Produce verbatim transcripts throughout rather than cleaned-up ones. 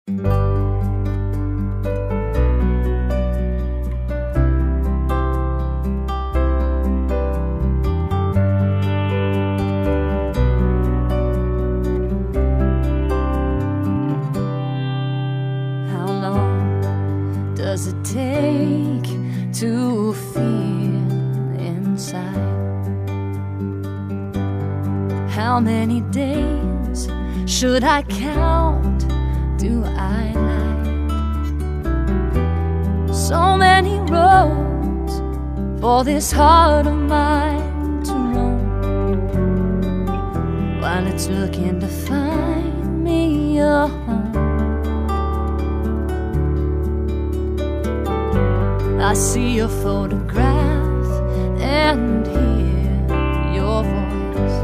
How long does it take to feel inside? How many days should I count? Do I lie? So many roads for this heart of mine to roam, while it's looking to find me a home. I see your photograph and hear your voice.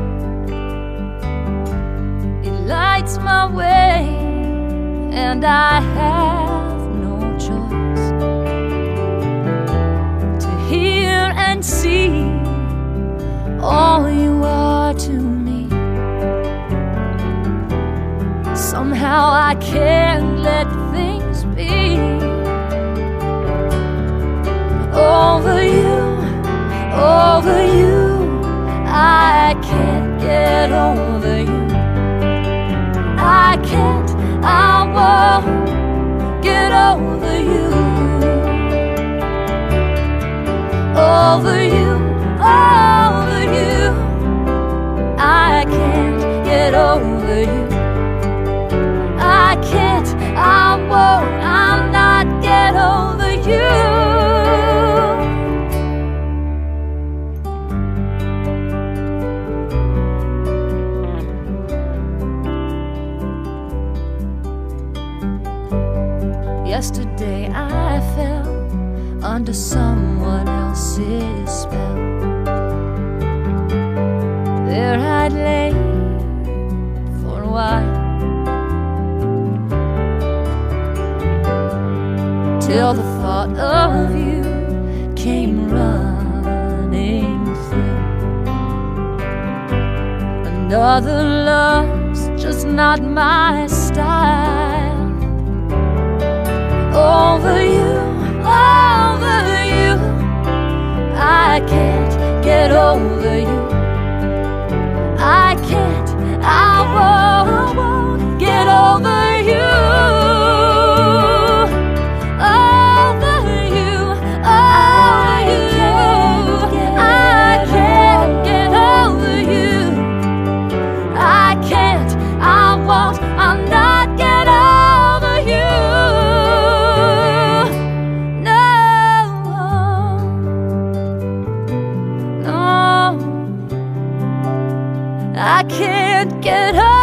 It lights my way, and I have no choice to hear and see all you are to me. Somehow I can't let things be. Over you, over you, I can't get over you. I can't, I won't get over you. Over you, over you, I can't get over you. I can't, I won't, I'll not get over you. Yesterday I fell under someone else's spell. There I'd lay for a while, till the thought of you came running through. Another love's just not my style. Over you, over you, I can't get over you. I can't, I won't, won't get over you. Over you, over you, I can't get over you. I can't, I won't, I'll not get over you. I can't get up.